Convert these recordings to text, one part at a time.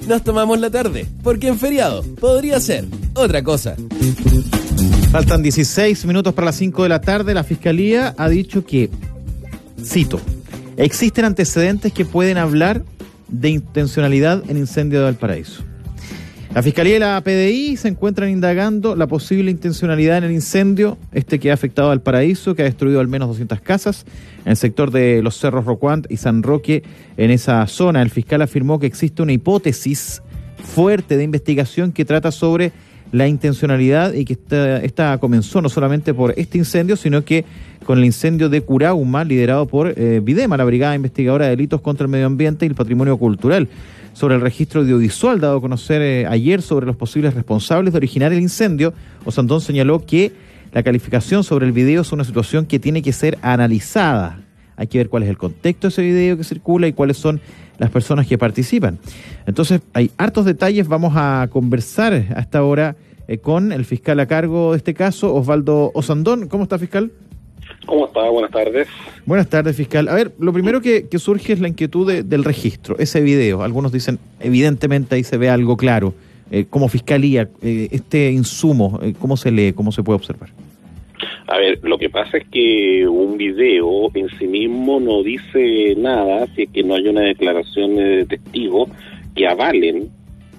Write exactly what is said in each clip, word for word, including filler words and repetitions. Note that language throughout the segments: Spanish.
nos tomamos la tarde, porque en feriado podría ser otra cosa. Faltan dieciséis minutos para las cinco de la tarde. La Fiscalía ha dicho que, cito, existen antecedentes que pueden hablar de intencionalidad en incendio de Valparaíso. La Fiscalía y la P D I se encuentran indagando la posible intencionalidad en el incendio, este que ha afectado a Valparaíso, que ha destruido al menos doscientas casas en el sector de los Cerros Rocuant y San Roque, en esa zona. El fiscal afirmó que existe una hipótesis fuerte de investigación que trata sobre la intencionalidad y que esta, esta comenzó no solamente por este incendio, sino que con el incendio de Curauma, liderado por eh, Videma, la Brigada Investigadora de Delitos contra el Medio Ambiente y el Patrimonio Cultural, sobre el registro audiovisual dado a conocer eh, ayer sobre los posibles responsables de originar el incendio. Osandón señaló que la calificación sobre el video es una situación que tiene que ser analizada. Hay que ver cuál es el contexto de ese video que circula y cuáles son las personas que participan. Entonces, hay hartos detalles. Vamos a conversar a esta hora eh, con el fiscal a cargo de este caso, Osvaldo Osandón. ¿Cómo está, fiscal? ¿Cómo está? Buenas tardes. Buenas tardes, fiscal. A ver, lo primero que, que surge es la inquietud de, del registro, ese video. Algunos dicen, evidentemente ahí se ve algo claro. Eh, como fiscalía, eh, este insumo, eh, ¿cómo se lee, cómo se puede observar? A ver, lo que pasa es que un video en sí mismo no dice nada si es que no hay una declaración de testigo que avalen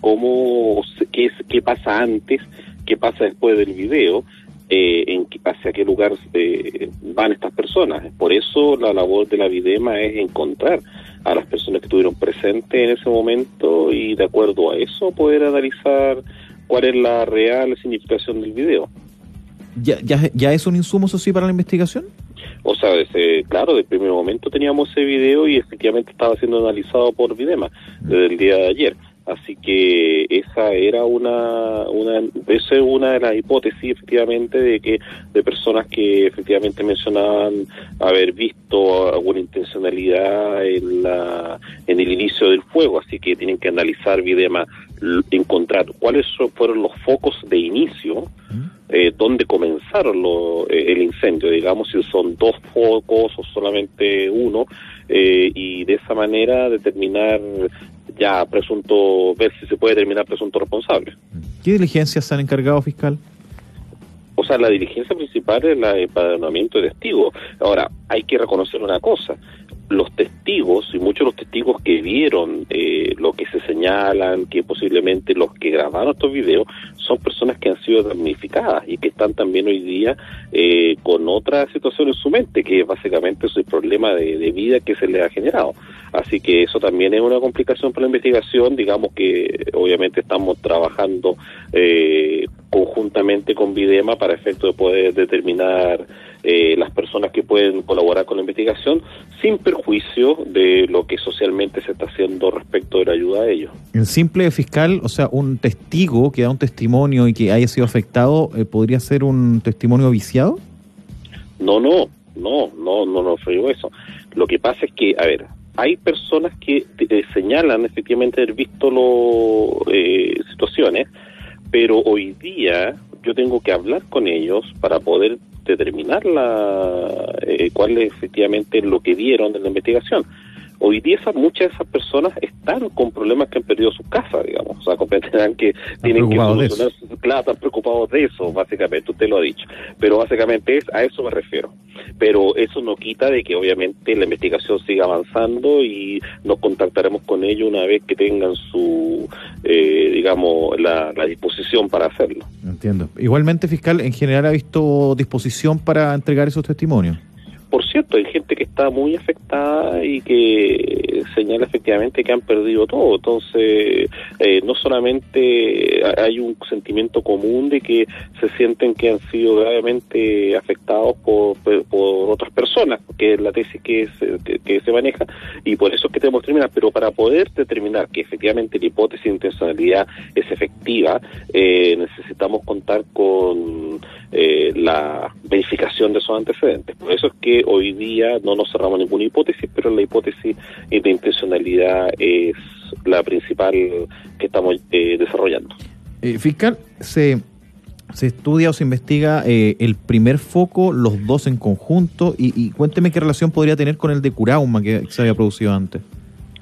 cómo, qué, es, qué pasa antes, qué pasa después del video. Eh, en hacia qué lugar eh, van estas personas. Por eso la labor de la Videma es encontrar a las personas que estuvieron presentes en ese momento y de acuerdo a eso poder analizar cuál es la real significación del video. ¿Ya, ya, ya es un insumo, eso sí, para la investigación? O sea, desde, claro, del primer momento teníamos ese video y efectivamente estaba siendo analizado por Videma desde el día de ayer. Así que esa era una, una, esa es una de las hipótesis efectivamente de que de personas que efectivamente mencionaban haber visto alguna intencionalidad en la, en el inicio del fuego. Así que tienen que analizar Videma, encontrar cuáles fueron los focos de inicio, eh, dónde comenzaron lo, eh, el incendio, digamos si son dos focos o solamente uno, eh, y de esa manera determinar ya presunto, ver si se puede determinar presunto responsable. ¿Qué diligencias se han encargado, fiscal? O sea, la diligencia principal es la de empadronamiento de testigos. Ahora, hay que reconocer una cosa, los testigos, y muchos de los testigos que vieron eh, lo que se señalan, que posiblemente los que grabaron estos videos, son personas que han sido damnificadas y que están también hoy día eh, con otra situación en su mente, que básicamente es el problema de, de vida que se les ha generado. Así que eso también es una complicación para la investigación. Digamos que obviamente estamos trabajando eh, conjuntamente con Videma para efecto de poder determinar eh, las personas que pueden colaborar con la investigación sin perjuicio de lo que socialmente se está haciendo respecto de la ayuda a ellos. En simple, fiscal, o sea, un testigo que da un testimonio y que haya sido afectado, eh, ¿podría ser un testimonio viciado? No, no, no, no, no, no fue eso. Lo que pasa es que, a ver, hay personas que eh, señalan efectivamente haber visto lo, eh, situaciones, pero hoy día yo tengo que hablar con ellos para poder determinar la, eh, cuál es efectivamente lo que vieron de la investigación. Hoy día esa, muchas de esas personas están con problemas que han perdido su casa, digamos, o sea, comprenderán que están tienen que solucionar, claro, están preocupados de eso, básicamente, usted lo ha dicho, pero básicamente es, a eso me refiero. Pero eso no quita de que obviamente la investigación siga avanzando y nos contactaremos con ellos una vez que tengan su, eh, digamos, la, la disposición para hacerlo. Entiendo. Igualmente, fiscal, en general ha visto disposición para entregar esos testimonios. Por cierto, hay gente que está muy afectada y que señala efectivamente que han perdido todo. Entonces, eh, no solamente hay un sentimiento común de que se sienten que han sido gravemente afectados por, por otras personas, que es la tesis que, es, que, que se maneja, y por eso es que tenemos que terminar. Pero para poder determinar que efectivamente la hipótesis de intencionalidad es efectiva, eh, necesitamos contar con eh, la verificación de esos antecedentes. Por eso es que hoy día no nos cerramos ninguna hipótesis, pero la hipótesis de intencionalidad es la principal que estamos eh, desarrollando. Eh, fiscal, se, se estudia o se investiga eh, el primer foco, los dos en conjunto, y, y cuénteme qué relación podría tener con el de Curauma que se había producido antes.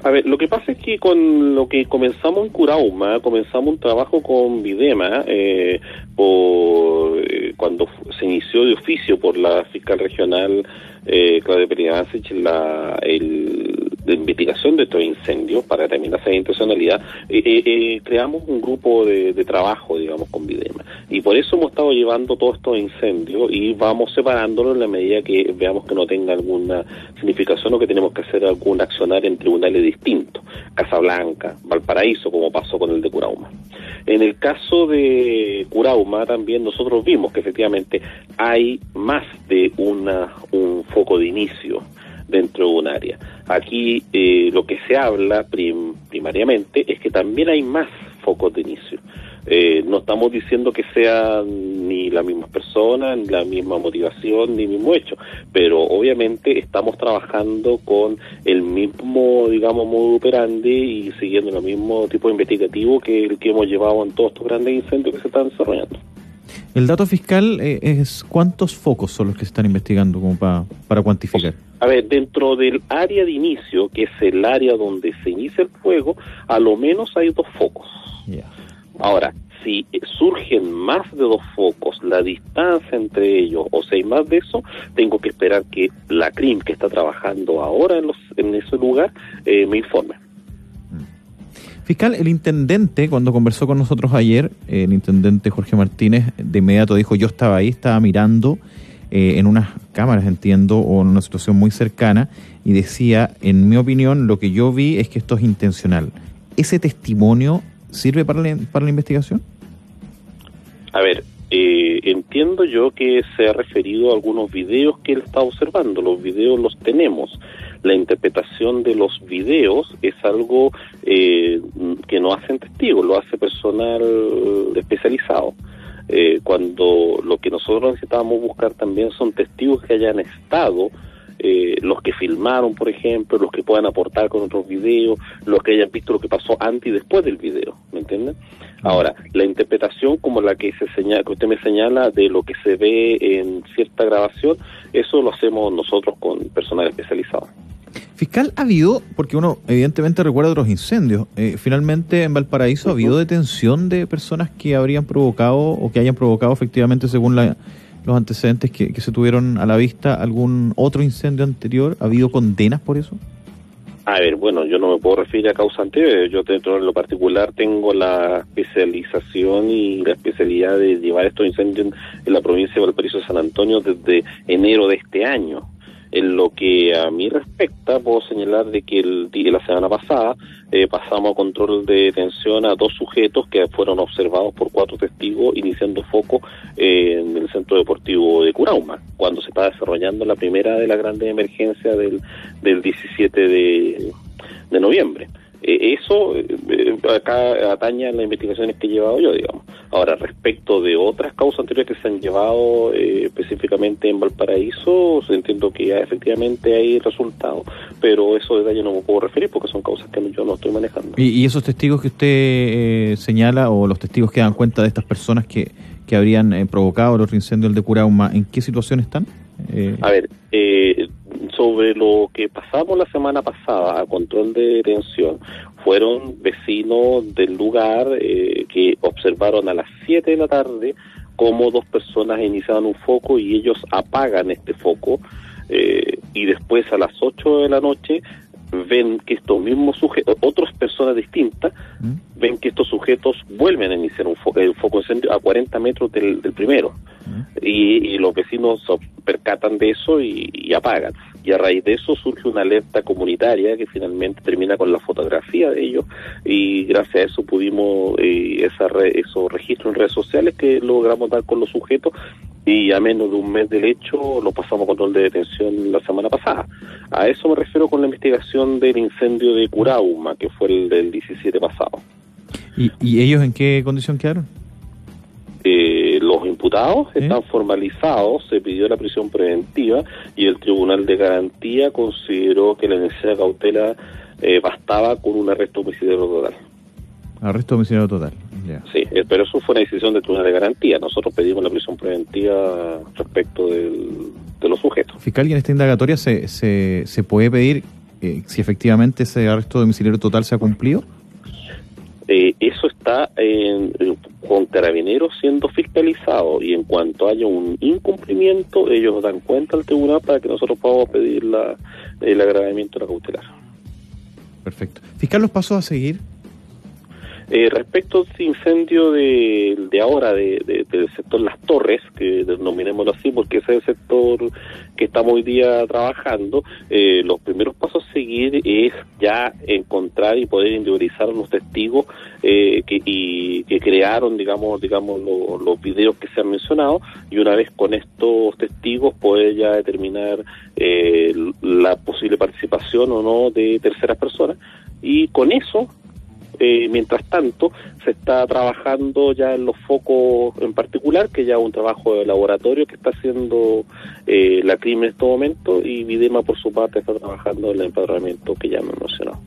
A ver, lo que pasa es que con lo que comenzamos en Curauma, comenzamos un trabajo con Videma, eh, por, eh, cuando se inició de oficio por la fiscal regional eh, Claudia Periancich la, el, la investigación de estos incendios para determinar esa intencionalidad, eh, eh, eh, creamos un grupo de, de trabajo, digamos, con Videma. Y por eso hemos estado llevando todos estos incendios y vamos separándolos en la medida que veamos que no tenga alguna significación o que tenemos que hacer algún accionar en tribunales distintos, Casablanca, Valparaíso, como pasó con el de Curauma. En el caso de Curauma también nosotros vimos que efectivamente hay más de una un foco de inicio dentro de un área. Aquí eh, lo que se habla prim, primariamente es que también hay más focos de inicio. Eh, no estamos diciendo que sean ni las mismas personas, ni la misma motivación, ni el mismo hecho, pero obviamente estamos trabajando con el mismo, digamos, modo operandi y siguiendo el mismo tipo de investigativo que el que hemos llevado en todos estos grandes incendios que se están desarrollando. El dato fiscal eh, es ¿cuántos focos son los que se están investigando como pa, para cuantificar? A ver, dentro del área de inicio, que es el área donde se inicia el fuego, a lo menos hay dos focos. Yeah. Ahora, si surgen más de dos focos, la distancia entre ellos, o si hay más de eso, tengo que esperar que la C R I M, que está trabajando ahora en, los, en ese lugar, eh, me informe. Fiscal, el intendente, cuando conversó con nosotros ayer, eh, el intendente Jorge Martínez, de inmediato dijo, yo estaba ahí, estaba mirando eh, en unas cámaras, entiendo, o en una situación muy cercana, y decía, en mi opinión, lo que yo vi es que esto es intencional. ¿Ese testimonio sirve para la, para la investigación? A ver, eh, entiendo yo que se ha referido a algunos videos que él está observando. Los videos los tenemos. La interpretación de los videos es algo eh, que no hacen testigos, lo hace personal especializado. Eh, cuando lo que nosotros necesitábamos buscar también son testigos que hayan estado, eh, los que filmaron, por ejemplo, los que puedan aportar con otros videos, los que hayan visto lo que pasó antes y después del video, ¿me entienden? Ahora, la interpretación como la que se señala, que usted me señala de lo que se ve en cierta grabación, eso lo hacemos nosotros con personal especializado. Fiscal, ¿ha habido, porque uno evidentemente recuerda otros incendios, eh, finalmente en Valparaíso, ¿ha habido detención de personas que habrían provocado o que hayan provocado efectivamente, según la, los antecedentes que, que se tuvieron a la vista, algún otro incendio anterior? ¿Ha habido condenas por eso? A ver, bueno, yo no me puedo referir a causa anterior. Yo dentro de lo particular tengo la especialización y la especialidad de llevar estos incendios en, en la provincia de Valparaíso de San Antonio desde enero de este año. En lo que a mí respecta, puedo señalar de que el día, la semana pasada eh, pasamos a control de detención a dos sujetos que fueron observados por cuatro testigos iniciando foco eh, en el Centro Deportivo de Curauma, cuando se estaba desarrollando la primera de las grandes emergencias del, del diecisiete de noviembre. Eh, eso eh, acá atañe a las investigaciones que he llevado yo, digamos. Ahora, respecto de otras causas anteriores que se han llevado eh, específicamente en Valparaíso, entiendo que ya efectivamente hay resultados, pero esos detalles no me puedo referir porque son causas que yo no estoy manejando. ¿Y, y esos testigos que usted eh, señala, o los testigos que dan cuenta de estas personas que, que habrían eh, provocado el otro incendio, el de Curauma, en qué situación están? Eh... A ver, eh, sobre lo que pasamos la semana pasada a control de detención, fueron vecinos del lugar eh, que observaron a las siete de la tarde cómo dos personas iniciaban un foco y ellos apagan este foco eh, y después a las ocho de la noche ven que estos mismos sujetos, otras personas distintas, ¿Mm? ven que estos sujetos vuelven a iniciar un foco, un foco de incendio a cuarenta metros del, del primero. ¿Mm? Y, y los vecinos percatan de eso y, y apagan. Y a raíz de eso surge una alerta comunitaria que finalmente termina con la fotografía de ellos y gracias a eso pudimos, eh, esa re, esos registros en redes sociales que logramos dar con los sujetos y a menos de un mes del hecho lo pasamos a control de detención la semana pasada. A eso me refiero con la investigación del incendio de Curauma, que fue el del diecisiete pasado. ¿Y, y ellos en qué condición quedaron? Eh, los imputados ¿Eh? están formalizados, se pidió la prisión preventiva y el Tribunal de Garantía consideró que la necesidad de cautela eh, bastaba con un arresto domiciliario total. Arresto domiciliario total, ya. Sí, eh, pero eso fue una decisión del Tribunal de Garantía. Nosotros pedimos la prisión preventiva respecto del, de los sujetos. Fiscal, y en esta indagatoria se, se, se puede pedir eh, si efectivamente ese arresto domiciliario total se ha cumplido? Eh, eso está en, en, con Carabineros siendo fiscalizado, y en cuanto haya un incumplimiento, ellos dan cuenta al tribunal para que nosotros podamos pedir la, el agravamiento de la cautelar. Perfecto. Fiscal, ¿los pasos a seguir? Eh, respecto a este incendio de, de ahora, de, de, del sector Las Torres, que denominémoslo así porque ese es el sector que estamos hoy día trabajando, eh, los primeros pasos a seguir es ya encontrar y poder individualizar a los testigos eh, que, y, que crearon, digamos, digamos lo, los videos que se han mencionado, y una vez con estos testigos poder ya determinar eh, la posible participación o no de terceras personas, y con eso Eh, mientras tanto, se está trabajando ya en los focos en particular, que ya es un trabajo de laboratorio que está haciendo eh, la CRIM en este momento, y Videma, por su parte, está trabajando en el empadronamiento que ya me mencionó.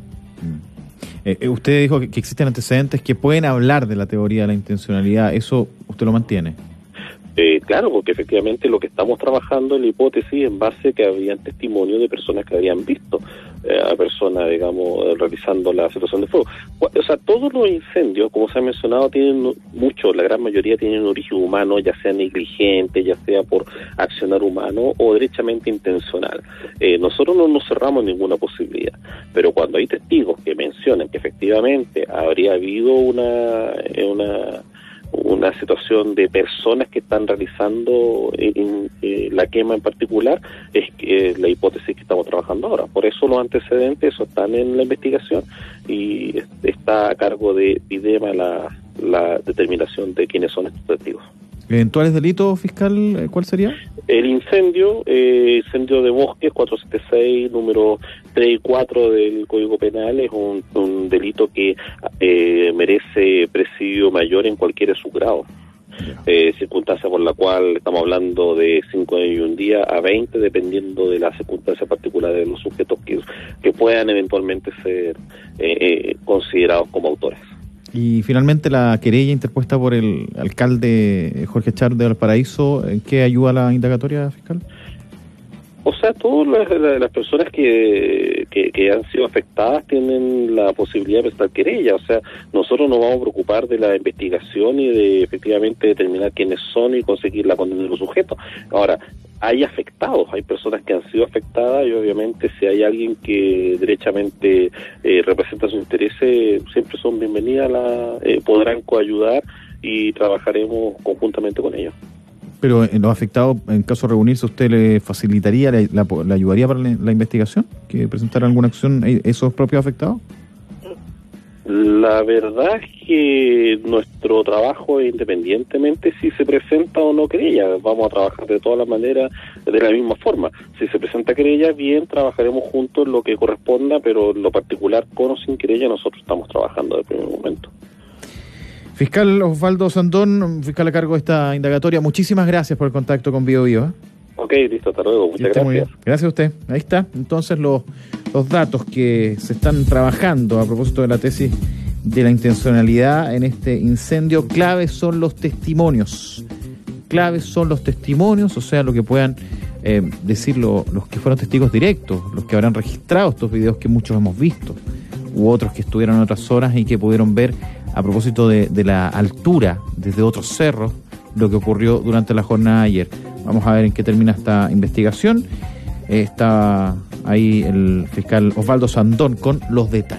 Eh, usted dijo que, que existen antecedentes que pueden hablar de la teoría de la intencionalidad. ¿Eso usted lo mantiene? Eh, claro, porque efectivamente lo que estamos trabajando en la hipótesis en base a que habían testimonios de personas que habían visto eh, a personas, digamos, realizando la situación de fuego. O sea, todos los incendios, como se ha mencionado, tienen mucho, la gran mayoría tienen un origen humano, ya sea negligente, ya sea por accionar humano o derechamente intencional. Eh, nosotros no nos cerramos ninguna posibilidad, pero cuando hay testigos que mencionan que efectivamente habría habido una... una una situación de personas que están realizando en, en, en la quema en particular, es que, eh, la hipótesis que estamos trabajando ahora. Por eso los antecedentes, eso están en la investigación, y está a cargo de Videma la, la determinación de quiénes son estos testigos. ¿Eventuales delitos, fiscal, cuál sería? El incendio, eh, incendio de bosques cuatrocientos setenta y seis, número tres y cuatro del Código Penal, es un, un delito que eh, merece presidio mayor en cualquiera de sus grados. Eh, circunstancia por la cual estamos hablando de cinco años y un día a veinte, dependiendo de las circunstancias particulares de los sujetos que, que puedan eventualmente ser eh, eh, considerados como autores. Y finalmente la querella interpuesta por el alcalde Jorge Char de Valparaíso, ¿en qué ayuda la indagatoria, fiscal? O sea, todas las, las personas que, que, que han sido afectadas tienen la posibilidad de prestar querella. O sea, nosotros nos vamos a preocupar de la investigación y de efectivamente determinar quiénes son y conseguir la condena de los sujetos. Ahora, hay afectados, hay personas que han sido afectadas, y obviamente si hay alguien que derechamente eh, representa sus intereses, siempre son bienvenidas, la, eh, podrán coayudar y trabajaremos conjuntamente con ellos. Pero en los afectados, en caso de reunirse, ¿usted le facilitaría, le, la, le ayudaría para la, la investigación? ¿Que presentaran alguna acción esos propios afectados? La verdad es que nuestro trabajo es independientemente si se presenta o no querella. Vamos a trabajar de todas las maneras, de la misma forma. Si se presenta querella, bien, trabajaremos juntos en lo que corresponda, pero en lo particular, con o sin querella, nosotros estamos trabajando desde el primer momento. Fiscal Osvaldo Sandón, fiscal a cargo de esta indagatoria, muchísimas gracias por el contacto con Bio Bio. ¿eh? Ok, listo, hasta luego. Muchas gracias. Gracias a usted. Ahí está. Entonces los, los datos que se están trabajando a propósito de la tesis de la intencionalidad en este incendio. Claves son los testimonios. Claves son los testimonios, o sea, lo que puedan eh, decir lo, los que fueron testigos directos, los que habrán registrado estos videos que muchos hemos visto, u otros que estuvieron en otras zonas y que pudieron ver a propósito de, de la altura desde otros cerros lo que ocurrió durante la jornada de ayer. Vamos a ver en qué termina esta investigación. Eh, está ahí el fiscal Osvaldo Sandón con los detalles.